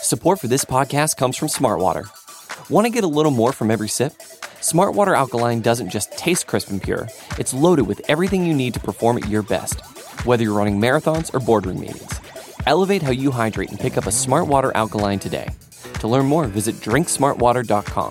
Support for this podcast comes from Smartwater. Want to get a little more from every sip? Smartwater Alkaline doesn't just taste crisp and pure, it's loaded with everything you need to perform at your best, whether you're running marathons or boardroom meetings. Elevate how you hydrate and pick up a Smartwater Alkaline today. To learn more, visit drinksmartwater.com.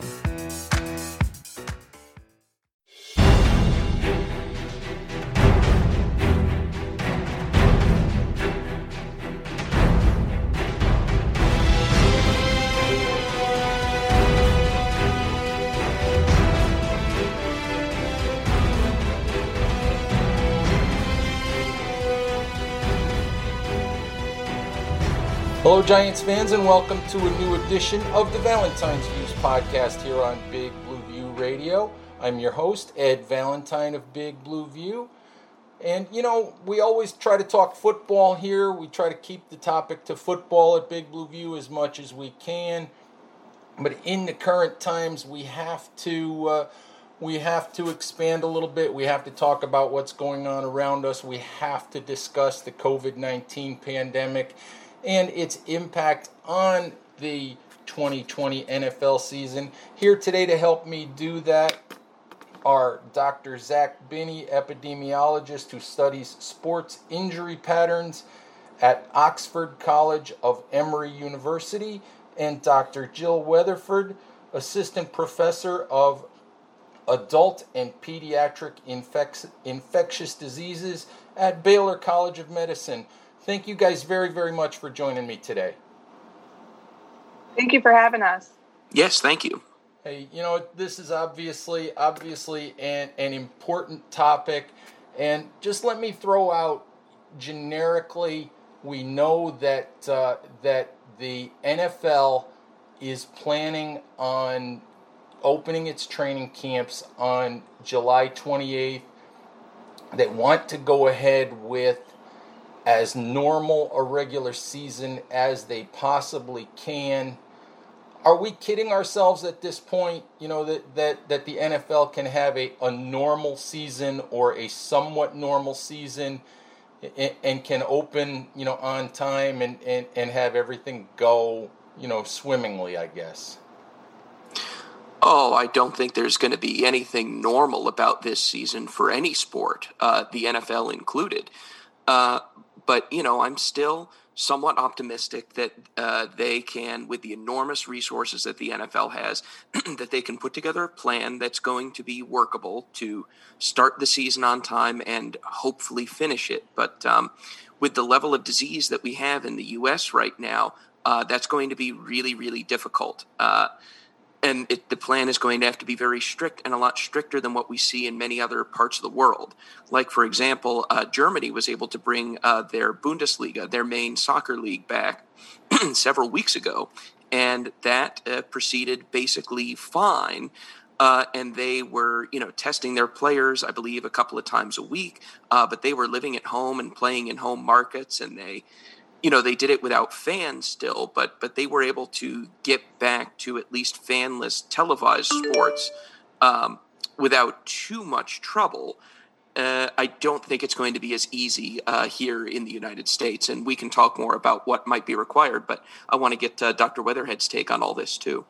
Hello, Giants fans, and welcome to a new edition of the Valentine's Views podcast here on Big Blue View Radio. I'm your host, Ed Valentine of Big Blue View. And, we always try to talk football here. We try to keep the topic to football at Big Blue View as much as we can. But in the current times, we have to expand a little bit. We have to talk about what's going on around us. We have to discuss the COVID-19 pandemic and its impact on the 2020 NFL season. Here today to help me do that are Dr. Zach Binney, epidemiologist who studies sports injury patterns at Oxford College of Emory University, and Dr. Jill Weatherford, assistant professor of adult and pediatric infectious diseases at Baylor College of Medicine. Thank you guys very, very much for joining me today. Thank you for having us. Yes, thank you. Hey, this is obviously an important topic. And just let me throw out generically, we know that the NFL is planning on opening its training camps on July 28th. They want to go ahead with as normal a regular season as they possibly can. Are we kidding ourselves at this point, that the NFL can have a normal season or a somewhat normal season and can open, on time and have everything go, swimmingly, I guess? Oh, I don't think there's going to be anything normal about this season for any sport, the NFL included. But, I'm still somewhat optimistic that they can, with the enormous resources that the NFL has, that they can put together a plan that's going to be workable to start the season on time and hopefully finish it. But with the level of disease that we have in the U.S. right now, that's going to be really, really difficult. And the plan is going to have to be very strict and a lot stricter than what we see in many other parts of the world. Like, for example, Germany was able to bring their Bundesliga, their main soccer league, back several weeks ago. And that proceeded basically fine. And they were, testing their players, I believe, a couple of times a week. But they were living at home and playing in home markets, and they did it without fans still, but they were able to get back to at least fanless televised sports without too much trouble. I don't think it's going to be as easy here in the United States, and we can talk more about what might be required, but I want to get Dr. Weatherhead's take on all this too.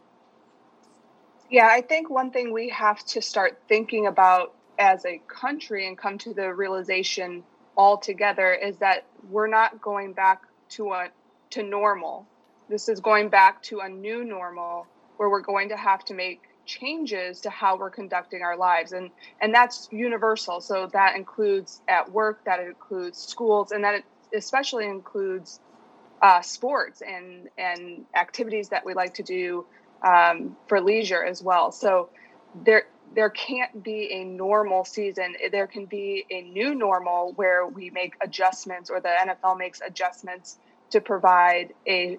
Yeah, I think one thing we have to start thinking about as a country and come to the realization altogether is that we're not going back to normal. This is going back to a new normal where we're going to have to make changes to how we're conducting our lives. And that's universal. So that includes at work, that includes schools, and that especially includes sports and activities that we like to do for leisure as well. So there can't be a normal season. There can be a new normal where we make adjustments, or the NFL makes adjustments to provide a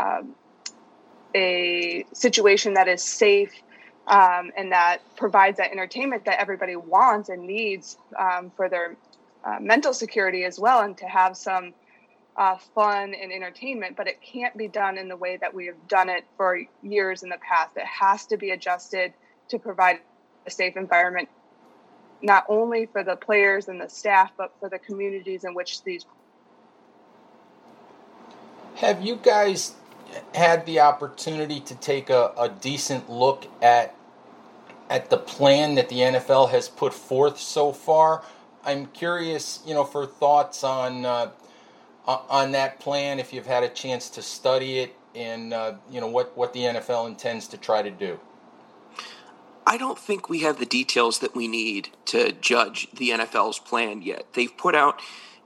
situation that is safe and that provides that entertainment that everybody wants and needs for their mental security as well, and to have some fun and entertainment. But it can't be done in the way that we have done it for years in the past. It has to be adjusted to provide a safe environment, not only for the players and the staff, but for the communities in which these. Have you guys had the opportunity to take a decent look at the plan that the NFL has put forth so far. I'm curious, for thoughts on that plan, if you've had a chance to study it, and what the NFL intends to try to do. I don't think we have the details that we need to judge the NFL's plan yet. They've put out,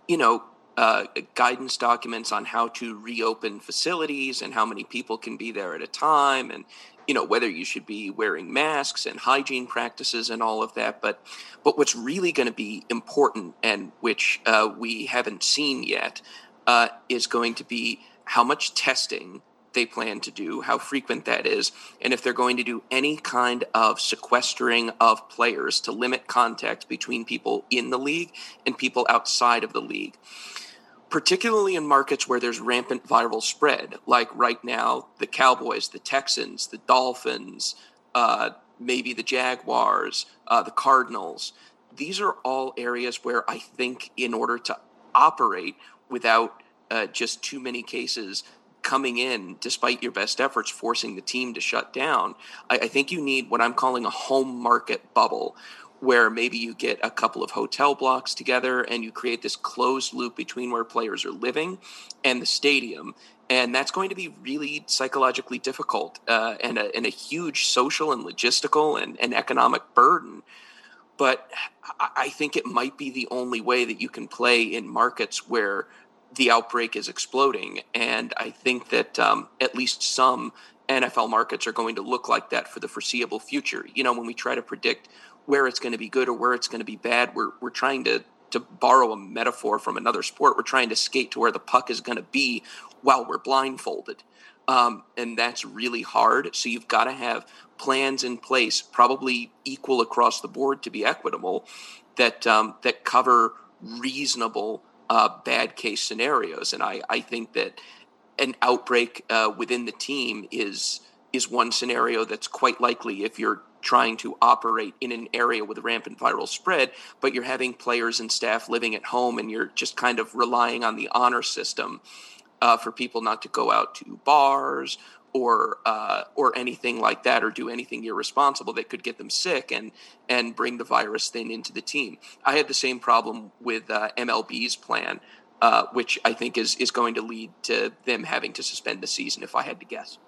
guidance documents on how to reopen facilities and how many people can be there at a time, and whether you should be wearing masks and hygiene practices and all of that. But what's really going to be important, and which we haven't seen yet, is going to be how much testing they plan to do, how frequent that is, and if they're going to do any kind of sequestering of players to limit contact between people in the league and people outside of the league, particularly in markets where there's rampant viral spread, like right now, the Cowboys, the Texans, the Dolphins, maybe the Jaguars, the Cardinals. These are all areas where I think in order to operate without just too many cases coming in, despite your best efforts, forcing the team to shut down, I think you need what I'm calling a home market bubble, where maybe you get a couple of hotel blocks together and you create this closed loop between where players are living and the stadium. And that's going to be really psychologically difficult and a huge social and logistical and economic burden. But I think it might be the only way that you can play in markets where the outbreak is exploding. And I think that at least some NFL markets are going to look like that for the foreseeable future. When we try to predict where it's going to be good or where it's going to be bad, we're trying to borrow a metaphor from another sport. We're trying to skate to where the puck is going to be while we're blindfolded. And that's really hard. So you've got to have plans in place, probably equal across the board to be equitable, that cover reasonable bad case scenarios. And I think that an outbreak within the team is one scenario that's quite likely if you're trying to operate in an area with rampant viral spread, but you're having players and staff living at home and you're just kind of relying on the honor system for people not to go out to bars or anything like that, or do anything irresponsible that could get them sick and bring the virus then into the team. I had the same problem with MLB's plan, which I think is going to lead to them having to suspend the season, if I had to guess.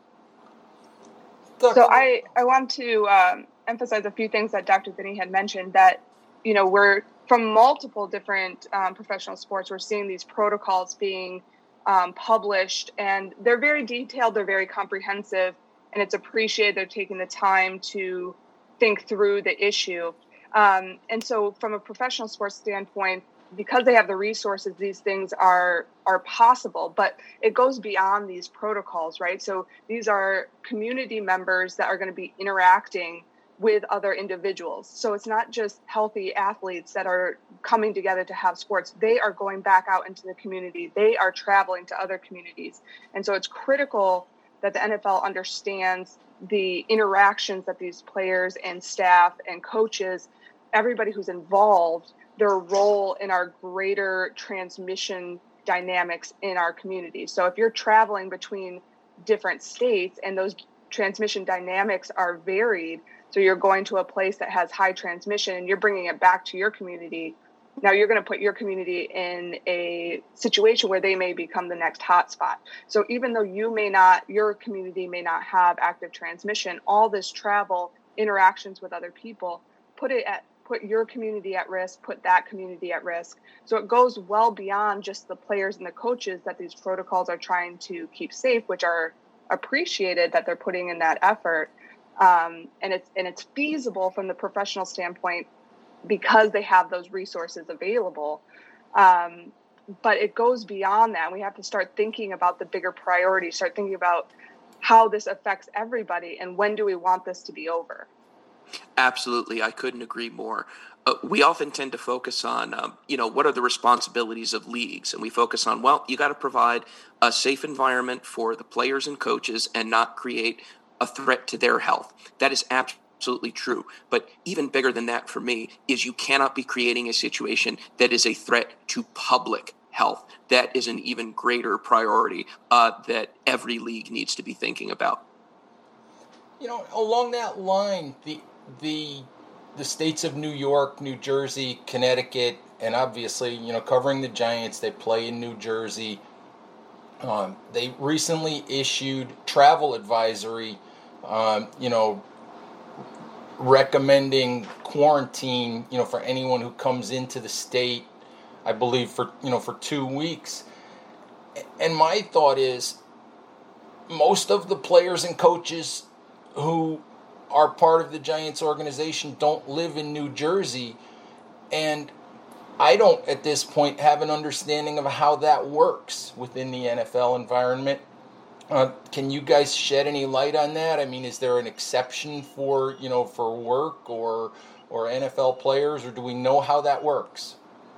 So I want to emphasize a few things that Dr. Finney had mentioned, that, we're from multiple different professional sports, we're seeing these protocols being published, and they're very detailed, they're very comprehensive, and it's appreciated they're taking the time to think through the issue. And so from a professional sports standpoint, because they have the resources, these things are possible, but it goes beyond these protocols, right? So these are community members that are going to be interacting with other individuals. So it's not just healthy athletes that are coming together to have sports. They are going back out into the community. They are traveling to other communities. And so it's critical that the NFL understands the interactions that these players and staff and coaches, everybody who's involved, their role in our greater transmission dynamics in our community. So if you're traveling between different states and those transmission dynamics are varied, so you're going to a place that has high transmission and you're bringing it back to your community, now you're going to put your community in a situation where they may become the next hotspot. So even though your community may not have active transmission, all this travel, interactions with other people, put your community at risk, put that community at risk. So it goes well beyond just the players and the coaches that these protocols are trying to keep safe, which are appreciated that they're putting in that effort. And it's feasible from the professional standpoint because they have those resources available. But it goes beyond that. We have to start thinking about the bigger priorities, start thinking about how this affects everybody and when do we want this to be over. Absolutely. I couldn't agree more. We often tend to focus on, what are the responsibilities of leagues? And we focus on, you got to provide a safe environment for the players and coaches and not create a threat to their health. That is absolutely true. But even bigger than that for me is you cannot be creating a situation that is a threat to public health. That is an even greater priority that every league needs to be thinking about. Along that line, the states of New York, New Jersey, Connecticut, and obviously, covering the Giants, they play in New Jersey. They recently issued travel advisory, recommending quarantine, for anyone who comes into the state, I believe for 2 weeks. And my thought is, most of the players and coaches who are part of the Giants organization don't live in New Jersey, and I don't at this point have an understanding of how that works within the NFL environment. Can you guys shed any light on that? I mean, is there an exception for work or NFL players, or do we know how that works?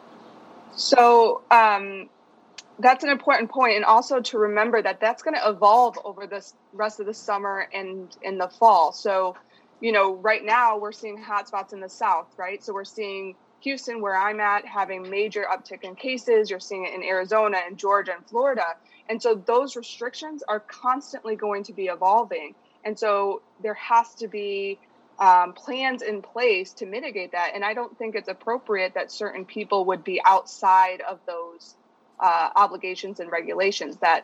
So that's an important point, and also to remember that that's going to evolve over this rest of the summer and in the fall. So, right now we're seeing hotspots in the South, right? So we're seeing Houston, where I'm at, having major uptick in cases. You're seeing it in Arizona and Georgia and Florida. And so those restrictions are constantly going to be evolving. And so there has to be plans in place to mitigate that. And I don't think it's appropriate that certain people would be outside of those obligations and regulations, that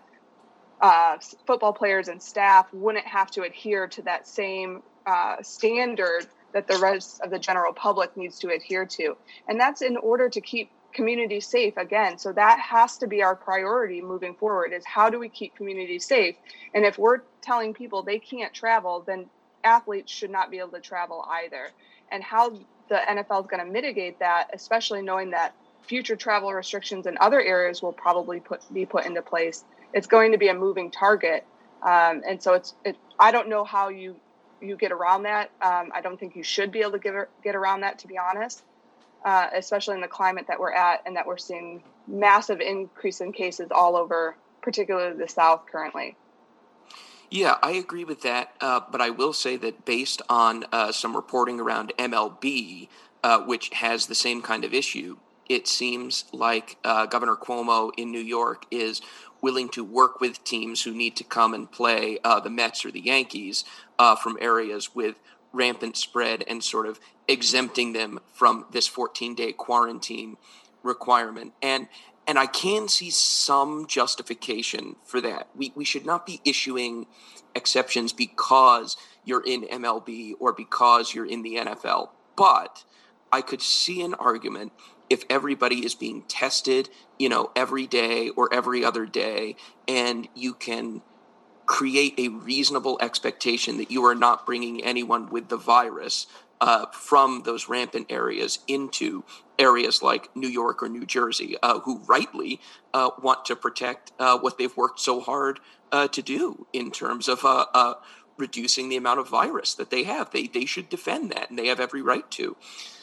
football players and staff wouldn't have to adhere to that same standard that the rest of the general public needs to adhere to. And that's in order to keep community safe again. So that has to be our priority moving forward, is how do we keep community safe? And if we're telling people they can't travel, then athletes should not be able to travel either. And how the NFL is going to mitigate that, especially knowing that future travel restrictions in other areas will probably be put into place, it's going to be a moving target. And so I don't know how you get around that. I don't think you should be able to get around that, to be honest, especially in the climate that we're at and that we're seeing massive increase in cases all over, particularly the South currently. Yeah, I agree with that. But I will say that based on some reporting around MLB, which has the same kind of issue, it seems like Governor Cuomo in New York is willing to work with teams who need to come and play the Mets or the Yankees from areas with rampant spread and sort of exempting them from this 14-day quarantine requirement. And I can see some justification for that. We should not be issuing exceptions because you're in MLB or because you're in the NFL. But I could see an argument if everybody is being tested, every day or every other day, and you can create a reasonable expectation that you are not bringing anyone with the virus from those rampant areas into areas like New York or New Jersey, who rightly want to protect what they've worked so hard to do in terms of reducing the amount of virus that they have. They should defend that, and they have every right to.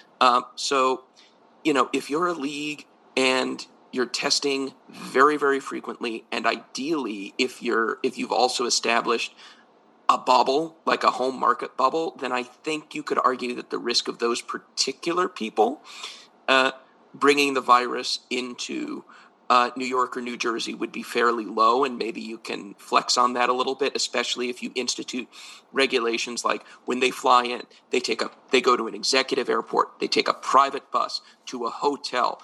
So, if you're a league and you're testing very, very frequently, and ideally, if you've also established a bubble, like a home market bubble, then I think you could argue that the risk of those particular people bringing the virus into New York or New Jersey would be fairly low, and maybe you can flex on that a little bit, especially if you institute regulations like when they fly in, they go to an executive airport, they take a private bus to a hotel.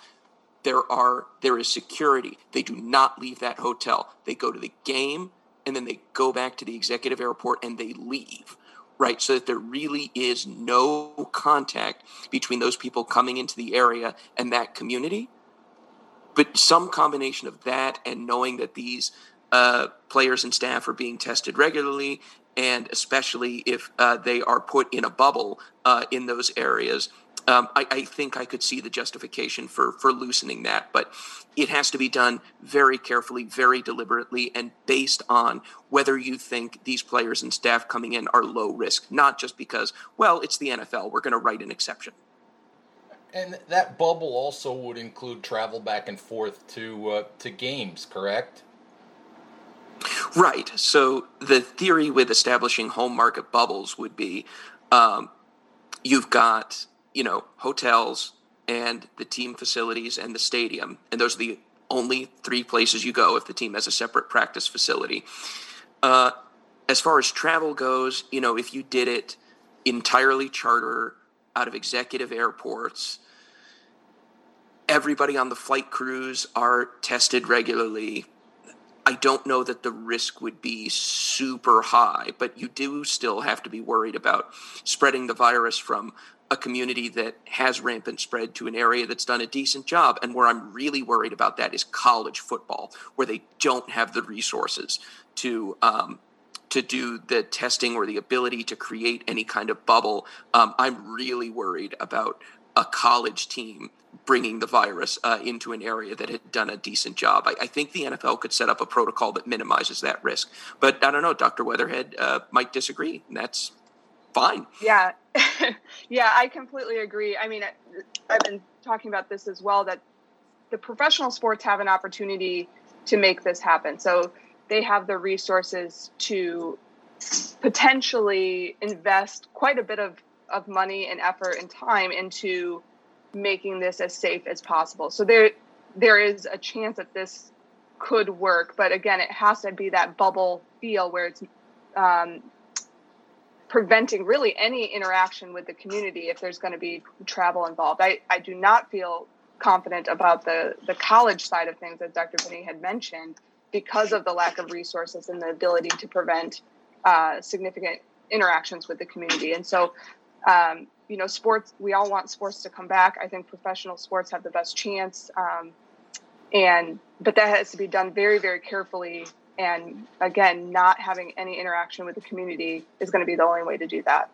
There is security. They do not leave that hotel. They go to the game, and then they go back to the executive airport and they leave, right? So that there really is no contact between those people coming into the area and that community. But some combination of that and knowing that these players and staff are being tested regularly, and especially if they are put in a bubble in those areas, I think I could see the justification for loosening that. But it has to be done very carefully, very deliberately, and based on whether you think these players and staff coming in are low risk, not just because, well, it's the NFL, we're going to write an exception. And that bubble also would include travel back and forth to games, correct? Right. So the theory with establishing home market bubbles would be you've got, hotels and the team facilities and the stadium, and those are the only 3 places you go if the team has a separate practice facility. As far as travel goes, if you did it entirely charter out of executive airports, everybody on the flight crews are tested regularly. I don't know that the risk would be super high, but you do still have to be worried about spreading the virus from a community that has rampant spread to an area that's done a decent job. And where I'm really worried about that is college football, where they don't have the resources to do the testing or the ability to create any kind of bubble. I'm really worried about a college team bringing the virus into an area that had done a decent job. I think the NFL could set up a protocol that minimizes that risk. But I don't know, Dr. Weatherhead might disagree, and that's fine. Yeah. Yeah, I completely agree. I mean, I've been talking about this as well, that the professional sports have an opportunity to make this happen. So they have the resources to potentially invest quite a bit of money and effort and time into making this as safe as possible. So there is a chance that this could work, but again, it has to be that bubble feel where it's preventing really any interaction with the community if there's going to be travel involved. I do not feel confident about the college side of things, as Dr. Binney had mentioned, because of the lack of resources and the ability to prevent significant interactions with the community. And so, sports, we all want sports to come back. I think professional sports have the best chance. But that has to be done very, very carefully. And again, not having any interaction with the community is going to be the only way to do that.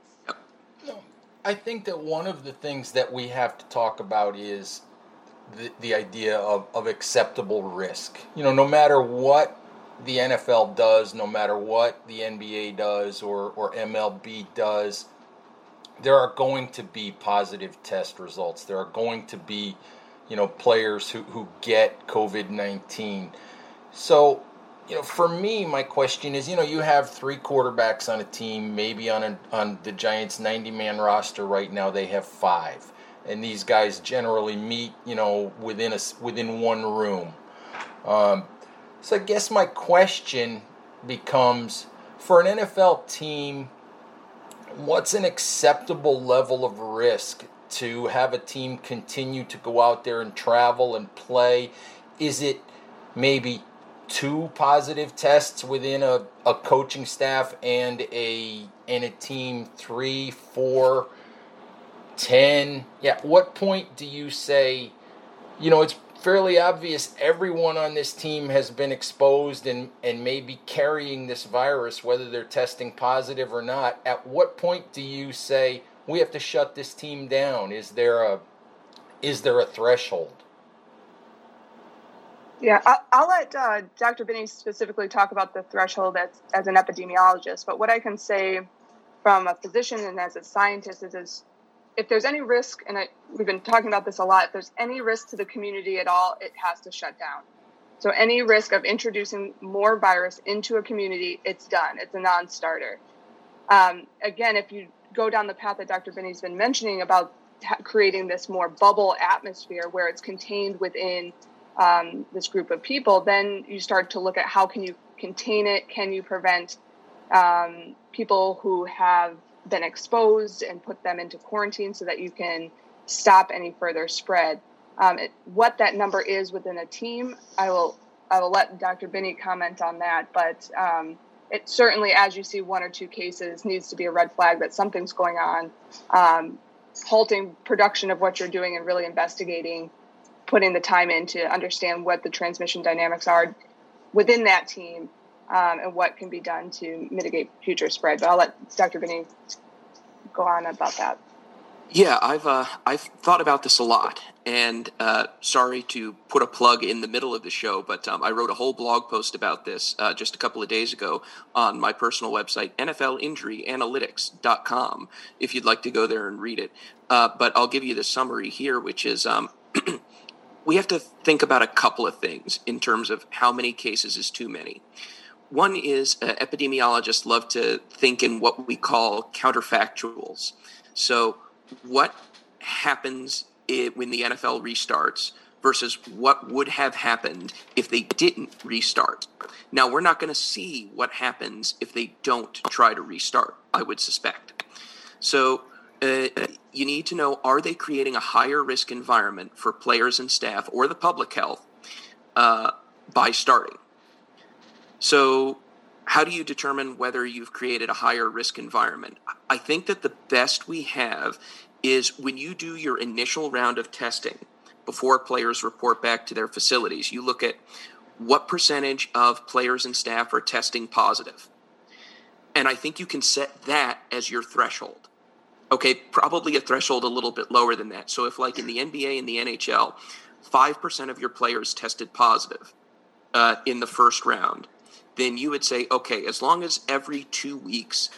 I think that one of the things that we have to talk about is the idea of acceptable risk. No matter what the NFL does, no matter what the NBA does or MLB does, there are going to be positive test results. There are going to be, players who get COVID-19. So, for me, my question is, you have 3 quarterbacks on a team. Maybe on the Giants' 90-man roster right now, they have 5. And these guys generally meet, within one room. So I guess my question becomes, for an NFL team, what's an acceptable level of risk to have a team continue to go out there and travel and play? Is it maybe 2 positive tests within a coaching staff and a team, 3, 4, 10? Yeah, at what point do you say, it's fairly obvious everyone on this team has been exposed and may be carrying this virus, whether they're testing positive or not. At what point do you say, we have to shut this team down? Is there a threshold? Yeah, I'll let Dr. Binney specifically talk about the threshold as an epidemiologist. But what I can say from a physician and as a scientist is if there's any risk, and we've been talking about this a lot, if there's any risk to the community at all, it has to shut down. So any risk of introducing more virus into a community, it's done. It's a non-starter. Again, if you go down the path that Dr. Binney's been mentioning about creating this more bubble atmosphere where it's contained within this group of people, then you start to look at how can you contain it? Can you prevent people who have been exposed and put them into quarantine so that you can stop any further spread? What that number is within a team, I will let Dr. Binney comment on that. But it certainly, as you see 1 or 2 cases, needs to be a red flag that something's going on. Halting production of what you're doing and really investigating, putting the time in to understand what the transmission dynamics are within that team, and what can be done to mitigate future spread. But I'll let Dr. Binney go on about that. Yeah, I've thought about this a lot, and sorry to put a plug in the middle of the show, but I wrote a whole blog post about this just a couple of days ago on my personal website, NFLInjuryAnalytics.com, if you'd like to go there and read it. But I'll give you the summary here, which is we have to think about a couple of things in terms of how many cases is too many. One is epidemiologists love to think in what we call counterfactuals. So what happens when the NFL restarts versus what would have happened if they didn't restart. Now, we're not going to see what happens if they don't try to restart, I would suspect. So you need to know, are they creating a higher risk environment for players and staff or the public health by starting? So how do you determine whether you've created a higher risk environment? I think that the best we have is when you do your initial round of testing before players report back to their facilities, you look at what percentage of players and staff are testing positive. And I think you can set that as your threshold. Okay, probably a threshold a little bit lower than that. So if like in the NBA and the NHL, 5% of your players tested positive in the first round, then you would say, okay, as long as every 2 weeks,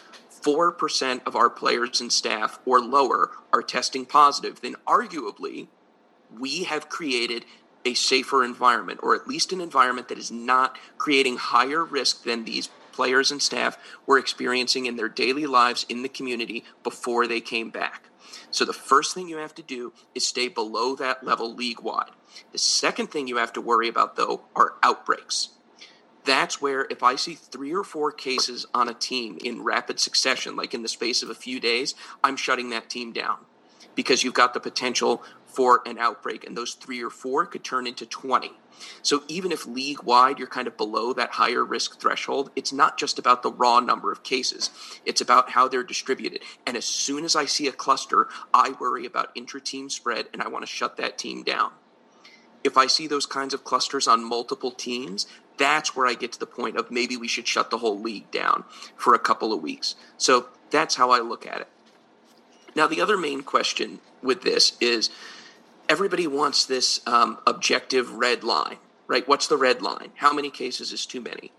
4% of our players and staff or lower are testing positive, then arguably we have created a safer environment, or at least an environment that is not creating higher risk than these players and staff were experiencing in their daily lives in the community before they came back. So the first thing you have to do is stay below that level league-wide. The second thing you have to worry about, though, are outbreaks. That's where if I see 3 or 4 cases on a team in rapid succession, like in the space of a few days, I'm shutting that team down because you've got the potential for an outbreak, and those 3 or 4 could turn into 20. So even if league-wide you're kind of below that higher risk threshold, it's not just about the raw number of cases. It's about how they're distributed. And as soon as I see a cluster, I worry about intra-team spread, and I want to shut that team down. If I see those kinds of clusters on multiple teams, that's where I get to the point of maybe we should shut the whole league down for a couple of weeks. So that's how I look at it. Now, the other main question with this is everybody wants this objective red line, right? What's the red line? How many cases is too many?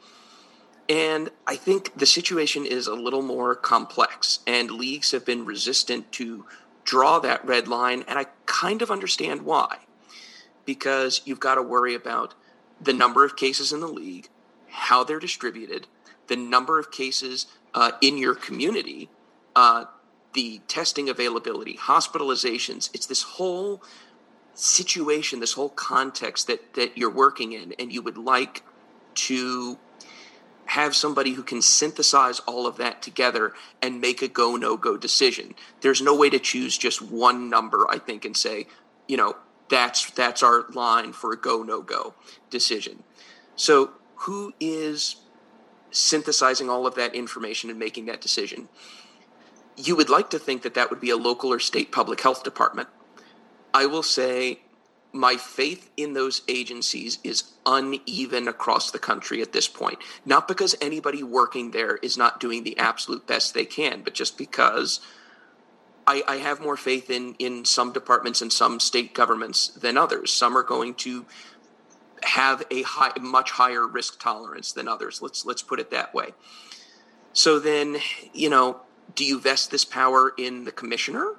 And I think the situation is a little more complex, and leagues have been resistant to draw that red line, and I kind of understand why. Because you've got to worry about the number of cases in the league, how they're distributed, the number of cases in your community, the testing availability, hospitalizations. It's this whole situation, this whole context that you're working in, and you would like to have somebody who can synthesize all of that together and make a go, no-go decision. There's no way to choose just one number, I think, and say, that's our line for a go, no-go decision. So who is synthesizing all of that information and making that decision? You would like to think that that would be a local or state public health department. I will say my faith in those agencies is uneven across the country at this point. Not because anybody working there is not doing the absolute best they can, but just because I have more faith in some departments and some state governments than others. Some are going to have a much higher risk tolerance than others. Let's put it that way. So then, do you vest this power in the commissioner?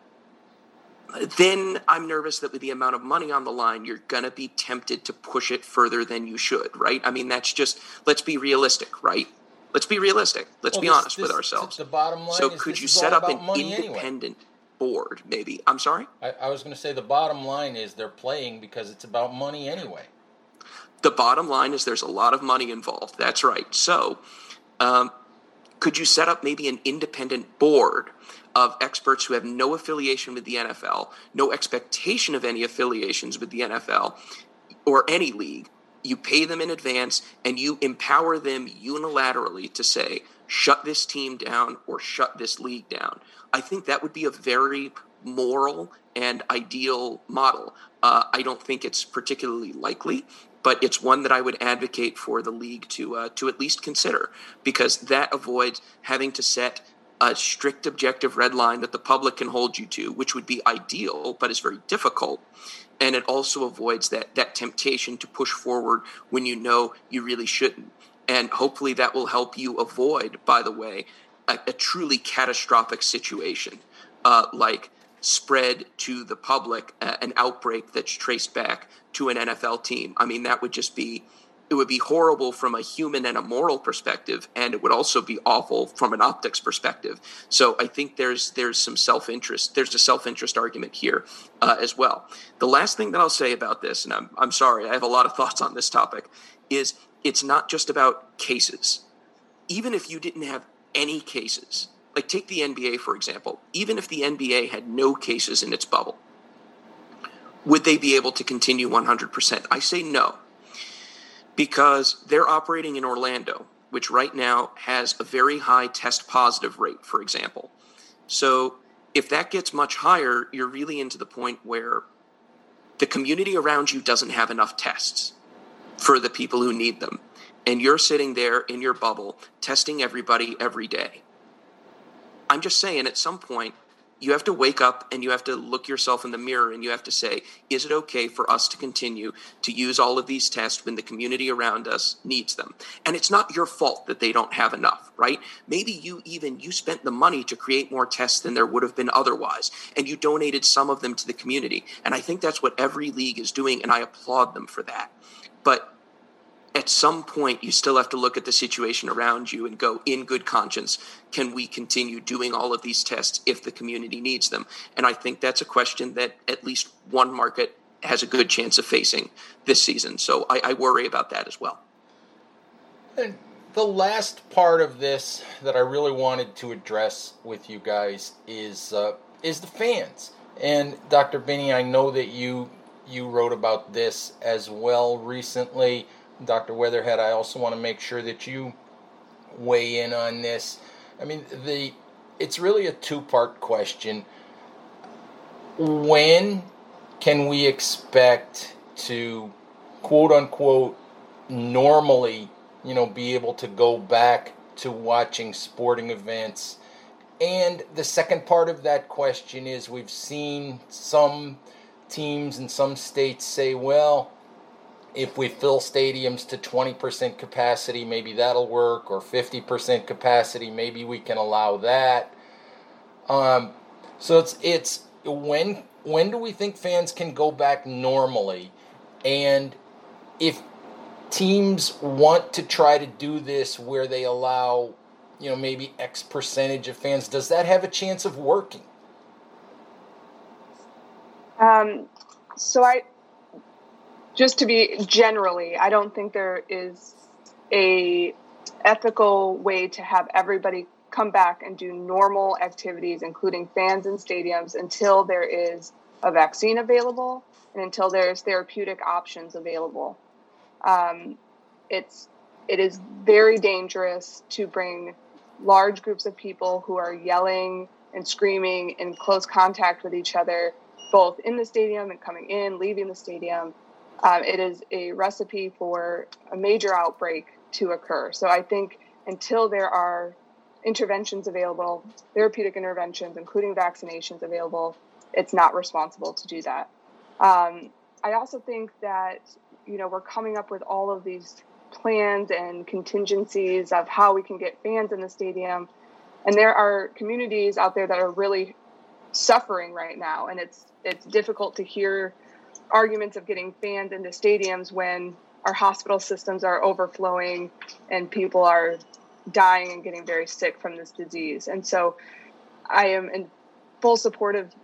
Then I'm nervous that with the amount of money on the line, you're going to be tempted to push it further than you should, right? I mean, that's just, let's be realistic, right? Let's be realistic. Let's be honest with ourselves. The bottom line so is could this you is set all up an about money independent board, maybe? I'm sorry? I was going to say the bottom line is they're playing because it's about money anyway. The bottom line is there's a lot of money involved. That's right. So could you set up maybe an independent board of experts who have no affiliation with the NFL, no expectation of any affiliations with the NFL or any league? You pay them in advance and you empower them unilaterally to say, shut this team down or shut this league down. I think that would be a very moral and ideal model. I don't think it's particularly likely, but it's one that I would advocate for the league to at least consider, because that avoids having to set a strict objective red line that the public can hold you to, which would be ideal, but is very difficult. And it also avoids that temptation to push forward when you know you really shouldn't. And hopefully that will help you avoid, by the way, a truly catastrophic situation, like spread to the public, an outbreak that's traced back to an NFL team. I mean, that would just be It would be horrible from a human and a moral perspective, and it would also be awful from an optics perspective. So I think there's some self-interest. There's a self-interest argument here as well. The last thing that I'll say about this, and I'm sorry, I have a lot of thoughts on this topic, is it's not just about cases. Even if you didn't have any cases, like take the NBA, for example, even if the NBA had no cases in its bubble, would they be able to continue 100%? I say no. Because they're operating in Orlando, which right now has a very high test positive rate, for example. So if that gets much higher, you're really into the point where the community around you doesn't have enough tests for the people who need them. And you're sitting there in your bubble testing everybody every day. I'm just saying, at some point, you have to wake up and you have to look yourself in the mirror and you have to say, is it okay for us to continue to use all of these tests when the community around us needs them? And it's not your fault that they don't have enough, right? Maybe you spent the money to create more tests than there would have been otherwise, and you donated some of them to the community. And I think that's what every league is doing, and I applaud them for that. But at some point, you still have to look at the situation around you and go, in good conscience, can we continue doing all of these tests if the community needs them? And I think that's a question that at least one market has a good chance of facing this season. So I worry about that as well. And the last part of this that I really wanted to address with you guys is the fans. And Dr. Binney, I know that you wrote about this as well recently. Dr. Weatherhead, I also want to make sure that you weigh in on this. I mean, it's really a two-part question. When can we expect to, quote-unquote, normally, be able to go back to watching sporting events? And the second part of that question is, we've seen some teams in some states say, well, if we fill stadiums to 20% capacity, maybe that'll work, or 50% capacity, maybe we can allow that. So it's when do we think fans can go back normally? And if teams want to try to do this where they allow, maybe X percentage of fans, does that have a chance of working? Just to be generally, I don't think there is a ethical way to have everybody come back and do normal activities, including fans in stadiums, until there is a vaccine available and until there's therapeutic options available. It is very dangerous to bring large groups of people who are yelling and screaming in close contact with each other, both in the stadium and coming in, leaving the stadium. It is a recipe for a major outbreak to occur. So I think until there are interventions available, therapeutic interventions, including vaccinations available, it's not responsible to do that. I also think that, we're coming up with all of these plans and contingencies of how we can get fans in the stadium. And there are communities out there that are really suffering right now. And it's difficult to hear arguments of getting fans into stadiums when our hospital systems are overflowing and people are dying and getting very sick from this disease. And so I am in full support of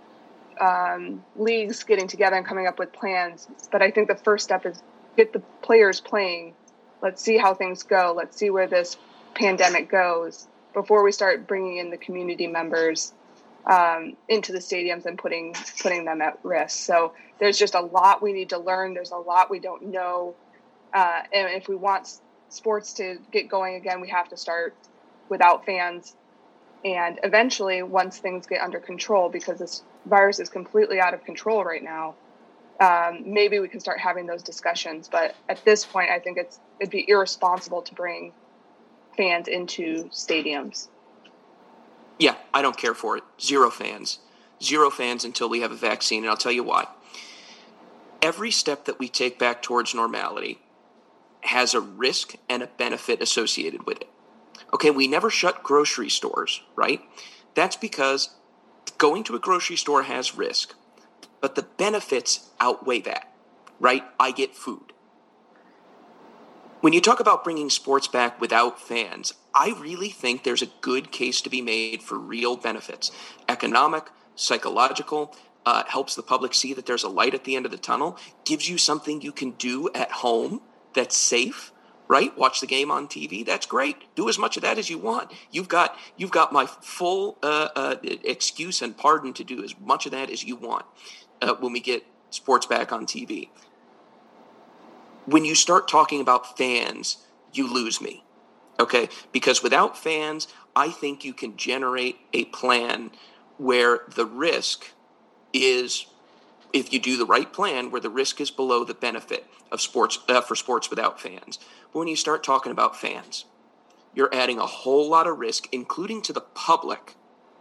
leagues getting together and coming up with plans. But I think the first step is get the players playing. Let's see how things go. Let's see where this pandemic goes before we start bringing in the community members into the stadiums and putting them at risk. So there's just a lot we need to learn. There's a lot we don't know. And if we want sports to get going again, we have to start without fans. And eventually, once things get under control, because this virus is completely out of control right now, maybe we can start having those discussions. But at this point, I think it'd be irresponsible to bring fans into stadiums. Yeah, I don't care for it. Zero fans. Zero fans until we have a vaccine, and I'll tell you why. Every step that we take back towards normality has a risk and a benefit associated with it. Okay, we never shut grocery stores, right? That's because going to a grocery store has risk, but the benefits outweigh that, right? I get food. When you talk about bringing sports back without fans, I really think there's a good case to be made for real benefits. Economic, psychological, helps the public see that there's a light at the end of the tunnel, gives you something you can do at home that's safe, right? Watch the game on TV. That's great. Do as much of that as you want. You've got my full excuse and pardon to do as much of that as you want when we get sports back on TV. When you start talking about fans, you lose me, okay? Because without fans, I think you can generate a plan where the risk is, if you do the right plan, where the risk is below the benefit of sports for sports without fans. But when you start talking about fans, you're adding a whole lot of risk, including to the public,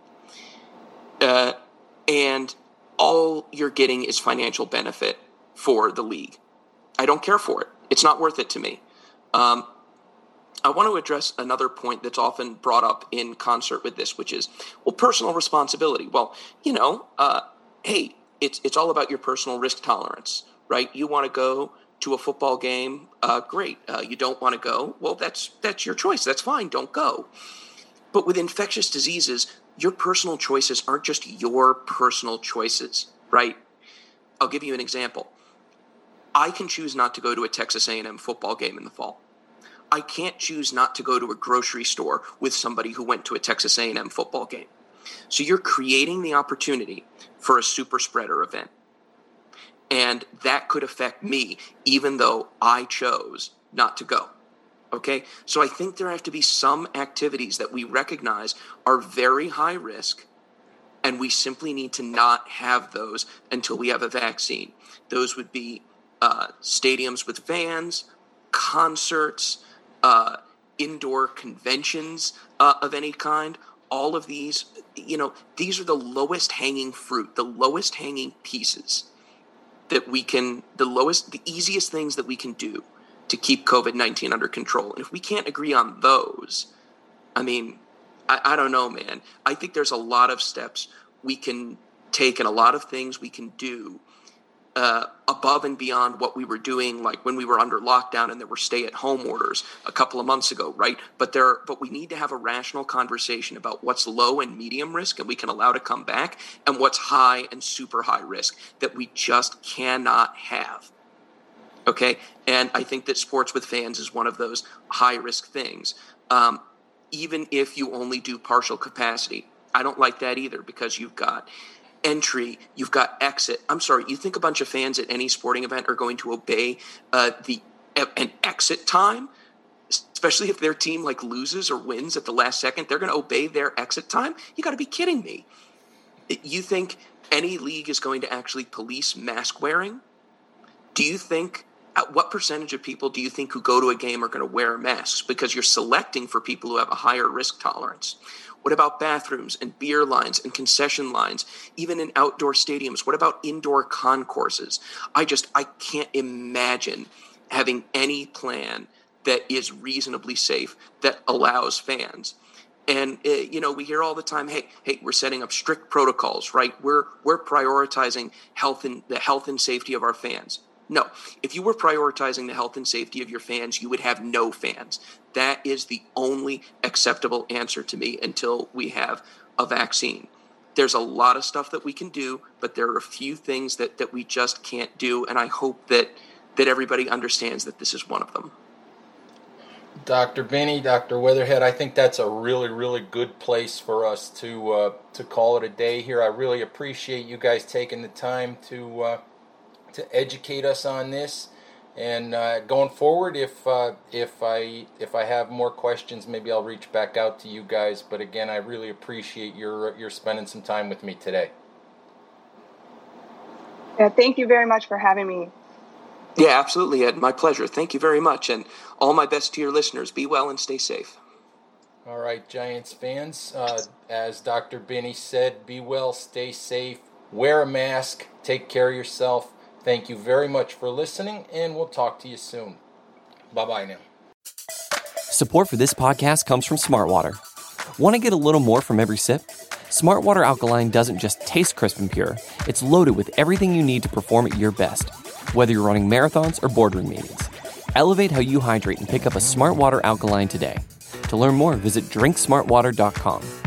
and all you're getting is financial benefit for the league. I don't care for it. It's not worth it to me. I want to address another point that's often brought up in concert with this, which is, well, personal responsibility. Well, hey, it's all about your personal risk tolerance, right? You want to go to a football game, great. You don't want to go, well, that's your choice. That's fine. Don't go. But with infectious diseases, your personal choices aren't just your personal choices, right? I'll give you an example. I can choose not to go to a Texas A&M football game in the fall. I can't choose not to go to a grocery store with somebody who went to a Texas A&M football game. So you're creating the opportunity for a super spreader event. And that could affect me, even though I chose not to go. Okay? So I think there have to be some activities that we recognize are very high risk, and we simply need to not have those until we have a vaccine. Those would be stadiums with fans, concerts, indoor conventions of any kind. All of these, these are the lowest hanging fruit, the lowest hanging pieces that we can, the easiest things that we can do to keep COVID-19 under control. And if we can't agree on those, I mean, I don't know, man. I think there's a lot of steps we can take and a lot of things we can do above and beyond what we were doing, like when we were under lockdown and there were stay-at-home orders a couple of months ago, right? But we need to have a rational conversation about what's low and medium risk and we can allow to come back, and what's high and super high risk that we just cannot have. Okay? And I think that sports with fans is one of those high-risk things. Even if you only do partial capacity, I don't like that either, because you've got entry, you've got exit. I'm sorry, you think a bunch of fans at any sporting event are going to obey an exit time, especially if their team loses or wins at the last second? They're going to obey their exit time? You got to be kidding me. You think any league is going to actually police mask wearing? Do you think, what percentage of people do you think who go to a game are going to wear masks? Because you're selecting for people who have a higher risk tolerance. What about bathrooms and beer lines and concession lines, even in outdoor stadiums? What about indoor concourses? I can't imagine having any plan that is reasonably safe that allows fans. And, we hear all the time, hey, we're setting up strict protocols, right? We're prioritizing the health and safety of our fans. No, if you were prioritizing the health and safety of your fans, you would have no fans. That is the only acceptable answer to me until we have a vaccine. There's a lot of stuff that we can do, but there are a few things that we just can't do, and I hope that everybody understands that this is one of them. Dr. Binney, Dr. Weatherhead, I think that's a really, really good place for us to call it a day here. I really appreciate you guys taking the time to educate us on this, and going forward, if I have more questions, maybe I'll reach back out to you guys. But again, I really appreciate your spending some time with me today. Yeah, thank you very much for having me. Yeah, absolutely, Ed. My pleasure. Thank you very much, and all my best to your listeners. Be well and stay safe. All right, Giants fans, as Dr. Binney said, be well, stay safe, wear a mask, take care of yourself. Thank you very much for listening, and we'll talk to you soon. Bye-bye now. Support for this podcast comes from Smartwater. Want to get a little more from every sip? Smartwater Alkaline doesn't just taste crisp and pure. It's loaded with everything you need to perform at your best, whether you're running marathons or boardroom meetings. Elevate how you hydrate and pick up a Smart Water Alkaline today. To learn more, visit drinksmartwater.com.